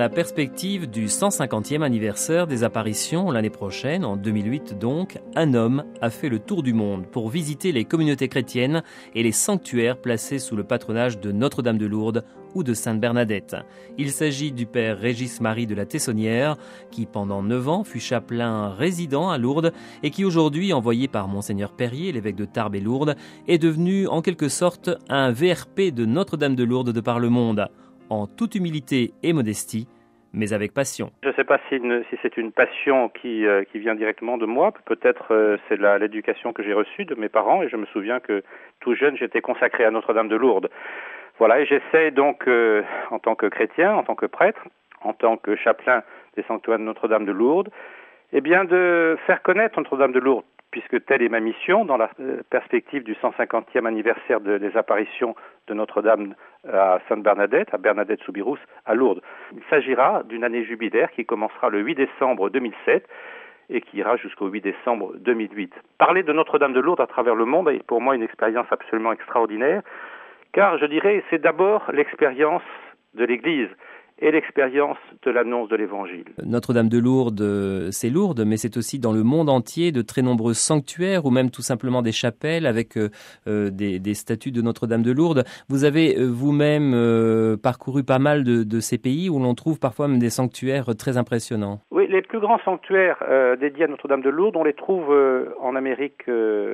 la perspective du 150e anniversaire des apparitions l'année prochaine, en 2008 donc, un homme a fait le tour du monde pour visiter les communautés chrétiennes et les sanctuaires placés sous le patronage de Notre-Dame de Lourdes ou de Sainte-Bernadette. Il s'agit du père Régis-Marie de la Tessonnière, qui pendant 9 ans fut chapelain résident à Lourdes et qui aujourd'hui, envoyé par Monseigneur Perrier, l'évêque de Tarbes et Lourdes, est devenu en quelque sorte un VRP de Notre-Dame de Lourdes de par le monde, en toute humilité et modestie, mais avec passion. Je ne sais pas si c'est une passion qui vient directement de moi, peut-être c'est l'éducation que j'ai reçue de mes parents, et je me souviens que tout jeune j'étais consacré à Notre-Dame de Lourdes. Voilà, et j'essaie donc, en tant que chrétien, en tant que prêtre, en tant que chapelain des sanctuaires de Notre-Dame de Lourdes, eh bien de faire connaître Notre-Dame de Lourdes, puisque telle est ma mission dans la perspective du 150e anniversaire des apparitions de Notre-Dame à Sainte-Bernadette, à Bernadette-Soubirous, à Lourdes. Il s'agira d'une année jubilaire qui commencera le 8 décembre 2007 et qui ira jusqu'au 8 décembre 2008. Parler de Notre-Dame de Lourdes à travers le monde est pour moi une expérience absolument extraordinaire, car je dirais c'est d'abord l'expérience de l'Église et l'expérience de l'annonce de l'Évangile. Notre-Dame de Lourdes, c'est Lourdes, mais c'est aussi dans le monde entier de très nombreux sanctuaires ou même tout simplement des chapelles avec des statues de Notre-Dame de Lourdes. Vous avez vous-même parcouru pas mal de ces pays où l'on trouve parfois même des sanctuaires très impressionnants. Oui, les plus grands sanctuaires dédiés à Notre-Dame de Lourdes, on les trouve en Amérique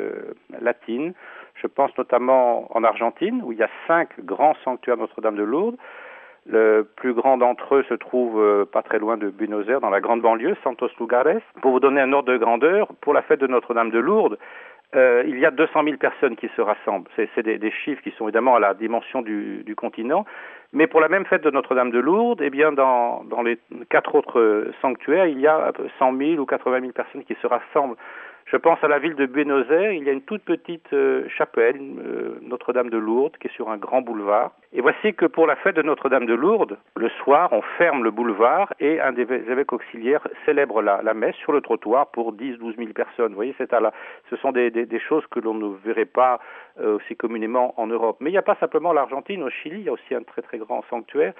latine. Je pense notamment en Argentine, où il y a 5 grands sanctuaires Notre-Dame de Lourdes. Le plus grand d'entre eux se trouve pas très loin de Buenos Aires, dans la grande banlieue, Santos Lugares. Pour vous donner un ordre de grandeur, pour la fête de Notre-Dame de Lourdes, il y a 200 000 personnes qui se rassemblent. C'est des chiffres qui sont évidemment à la dimension du continent. Mais pour la même fête de Notre-Dame de Lourdes, eh bien dans les 4 autres sanctuaires, il y a 100 000 ou 80 000 personnes qui se rassemblent. Je pense à la ville de Buenos Aires, il y a une toute petite chapelle, Notre-Dame de Lourdes, qui est sur un grand boulevard. Et voici que pour la fête de Notre-Dame de Lourdes, le soir, on ferme le boulevard et un des évêques auxiliaires célèbre la messe sur le trottoir pour 10-12 000 personnes. Vous voyez, ce sont des choses que l'on ne verrait pas aussi communément en Europe. Mais il n'y a pas simplement l'Argentine, au Chili, il y a aussi un très très grand sanctuaire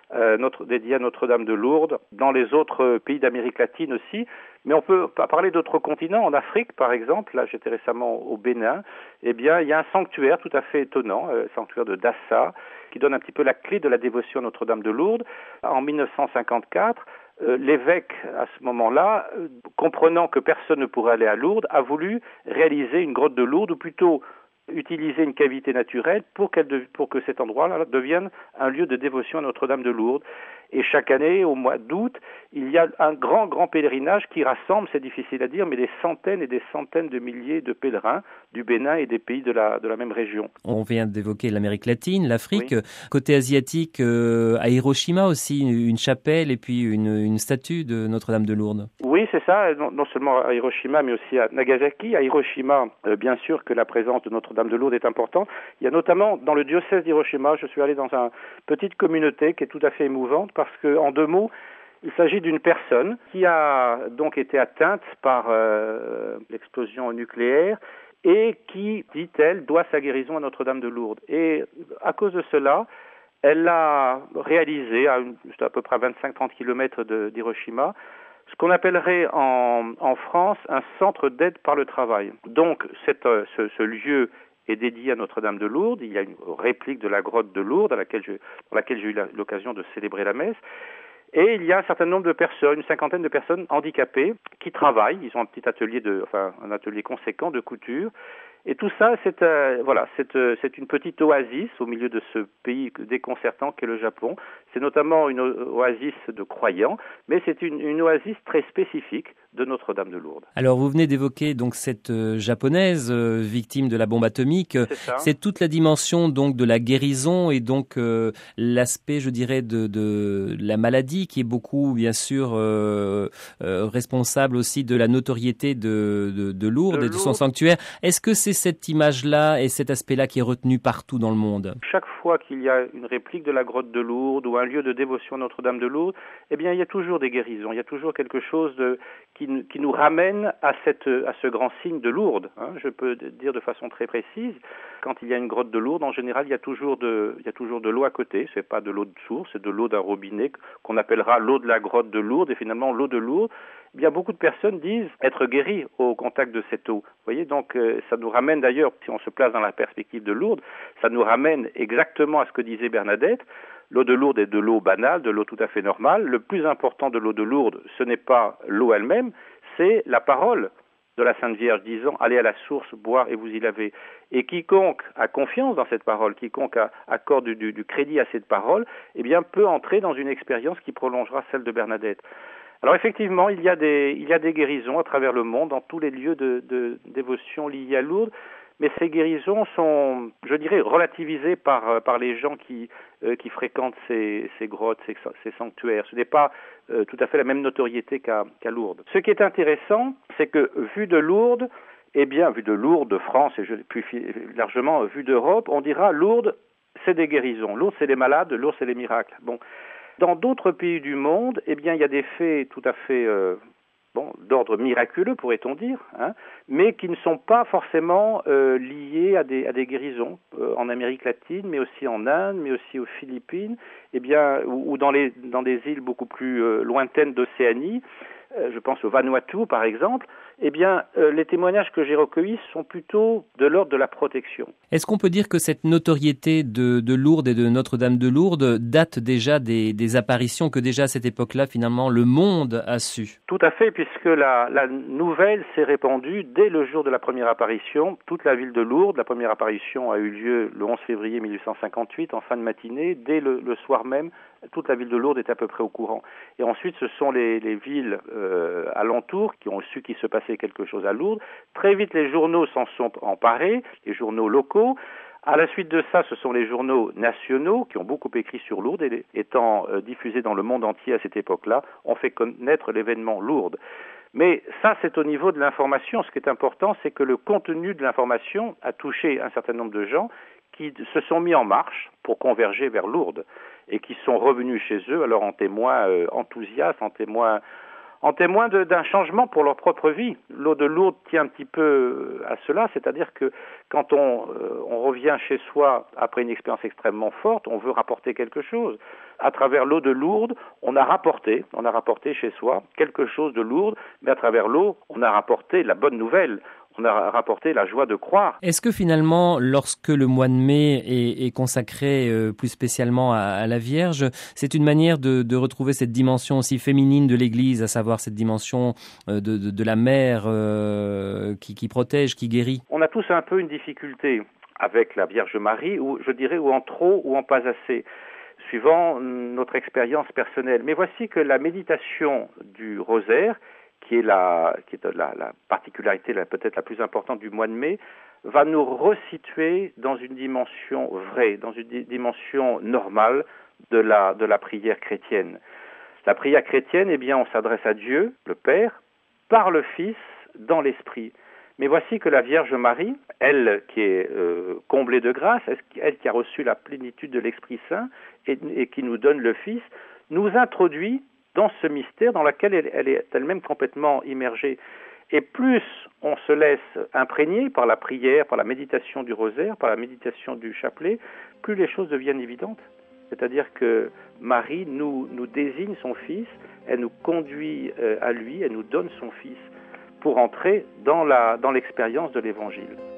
dédié à Notre-Dame de Lourdes, dans les autres pays d'Amérique latine aussi, mais on peut parler d'autres continents. En Afrique, par exemple, là j'étais récemment au Bénin, eh bien il y a un sanctuaire tout à fait étonnant, le sanctuaire de Dassa, qui donne un petit peu la clé de la dévotion à Notre-Dame de Lourdes. En 1954, l'évêque, à ce moment-là, comprenant que personne ne pourrait aller à Lourdes, a voulu réaliser une grotte de Lourdes, ou plutôt utiliser une cavité naturelle pour que cet endroit-là devienne un lieu de dévotion à Notre-Dame de Lourdes. Et chaque année, au mois d'août, il y a un grand pèlerinage qui rassemble, c'est difficile à dire, mais des centaines et des centaines de milliers de pèlerins du Bénin et des pays de la même région. On vient d'évoquer l'Amérique latine, l'Afrique. Oui. Côté asiatique, à Hiroshima aussi, une chapelle et puis une statue de Notre-Dame de Lourdes. Oui, c'est ça, non seulement à Hiroshima, mais aussi à Nagasaki. À Hiroshima, bien sûr que la présence de Notre-Dame de Lourdes est importante. Il y a notamment, dans le diocèse d'Hiroshima, je suis allé dans une petite communauté qui est tout à fait émouvante, parce que, en 2 mots, il s'agit d'une personne qui a donc été atteinte par l'explosion nucléaire et qui, dit-elle, doit sa guérison à Notre-Dame de Lourdes. Et à cause de cela, elle a réalisé, à peu près 25-30 km d'Hiroshima, ce qu'on appellerait en France un centre d'aide par le travail. Donc ce lieu est dédié à Notre-Dame de Lourdes. Il y a une réplique de la grotte de Lourdes dans laquelle j'ai eu l'occasion de célébrer la messe. Et il y a un certain nombre de personnes, une cinquantaine de personnes handicapées qui travaillent. Ils ont un petit atelier un atelier conséquent de couture. Et tout ça, c'est une petite oasis au milieu de ce pays déconcertant qu'est le Japon. C'est notamment une oasis de croyants, mais c'est une oasis très spécifique de Notre-Dame de Lourdes. Alors vous venez d'évoquer donc cette japonaise victime de la bombe atomique. C'est toute la dimension donc de la guérison et donc l'aspect, je dirais, de la maladie qui est beaucoup bien sûr responsable aussi de la notoriété de Lourdes et de son sanctuaire. Est-ce que c'est c'est cette image-là et cet aspect-là qui est retenu partout dans le monde? Chaque fois qu'il y a une réplique de la grotte de Lourdes ou un lieu de dévotion à Notre-Dame de Lourdes, eh bien, il y a toujours des guérisons, il y a toujours quelque chose qui nous ramène à ce grand signe de Lourdes. Je peux dire de façon très précise, quand il y a une grotte de Lourdes, en général, il y a toujours de l'eau à côté. C'est pas de l'eau de source, c'est de l'eau d'un robinet qu'on appellera l'eau de la grotte de Lourdes. Et finalement, l'eau de Lourdes, eh bien, beaucoup de personnes disent être guéries au contact de cette eau. Vous voyez, donc ça nous ramène d'ailleurs, si on se place dans la perspective de Lourdes, ça nous ramène exactement à ce que disait Bernadette. L'eau de Lourdes est de l'eau banale, de l'eau tout à fait normale. Le plus important de l'eau de Lourdes, ce n'est pas l'eau elle-même, c'est la parole de la Sainte Vierge disant « Allez à la source, boire et vous y lavez ». Et quiconque a confiance dans cette parole, quiconque accorde du crédit à cette parole, eh bien peut entrer dans une expérience qui prolongera celle de Bernadette. Alors effectivement, il y a des guérisons à travers le monde, dans tous les lieux de dévotion liés à Lourdes, mais ces guérisons sont, je dirais, relativisées par les gens qui fréquentent ces grottes, ces sanctuaires. Ce n'est pas tout à fait la même notoriété qu'à Lourdes. Ce qui est intéressant, c'est que vu de Lourdes, vu de Lourdes, de France et plus largement vu d'Europe, on dira Lourdes, c'est des guérisons. Lourdes, c'est les malades, Lourdes, c'est les miracles. Bon. Dans d'autres pays du monde, il y a des faits tout à fait d'ordre miraculeux, pourrait-on dire, mais qui ne sont pas forcément liés à des guérisons. En Amérique latine, mais aussi en Inde, mais aussi aux Philippines, ou dans des îles beaucoup plus lointaines d'Océanie. Je pense au Vanuatu, par exemple. Les témoignages que j'ai recueillis sont plutôt de l'ordre de la protection. Est-ce qu'on peut dire que cette notoriété de Lourdes et de Notre-Dame de Lourdes date déjà des apparitions que déjà à cette époque-là, finalement, le monde a su? Tout à fait, puisque la nouvelle s'est répandue dès le jour de la première apparition. Toute la ville de Lourdes, la première apparition a eu lieu le 11 février 1858, en fin de matinée. Dès le soir même, toute la ville de Lourdes est à peu près au courant. Et ensuite, ce sont les villes alentours qui ont su qu'il se passait quelque chose à Lourdes. Très vite, les journaux s'en sont emparés, les journaux locaux. À la suite de ça, ce sont les journaux nationaux qui ont beaucoup écrit sur Lourdes et étant diffusés dans le monde entier à cette époque-là, ont fait connaître l'événement Lourdes. Mais ça, c'est au niveau de l'information. Ce qui est important, c'est que le contenu de l'information a touché un certain nombre de gens qui se sont mis en marche pour converger vers Lourdes et qui sont revenus chez eux, alors en témoins enthousiastes, en témoins d'un changement pour leur propre vie. L'eau de Lourdes tient un petit peu à cela, c'est-à-dire que quand on revient chez soi après une expérience extrêmement forte, on veut rapporter quelque chose. À travers l'eau de Lourdes, on a rapporté chez soi quelque chose de Lourdes, mais à travers l'eau, on a rapporté la bonne nouvelle. On a rapporté la joie de croire. Est-ce que finalement, lorsque le mois de mai est consacré plus spécialement à la Vierge, c'est une manière de retrouver cette dimension aussi féminine de l'Église, à savoir cette dimension de la mère qui protège, qui guérit? On a tous un peu une difficulté avec la Vierge Marie, ou je dirais ou en trop ou en pas assez, suivant notre expérience personnelle. Mais voici que la méditation du rosaire, qui est la particularité peut-être la plus importante du mois de mai, va nous resituer dans une dimension vraie, dans une dimension normale de la prière chrétienne. La prière chrétienne, on s'adresse à Dieu, le Père, par le Fils, dans l'Esprit. Mais voici que la Vierge Marie, elle qui est comblée de grâce, elle qui a reçu la plénitude de l'Esprit Saint et qui nous donne le Fils, nous introduit dans ce mystère dans lequel elle est elle-même complètement immergée. Et plus on se laisse imprégner par la prière, par la méditation du rosaire, par la méditation du chapelet, plus les choses deviennent évidentes. C'est-à-dire que Marie nous désigne son Fils, elle nous conduit à lui, elle nous donne son Fils pour entrer dans l'expérience de l'Évangile.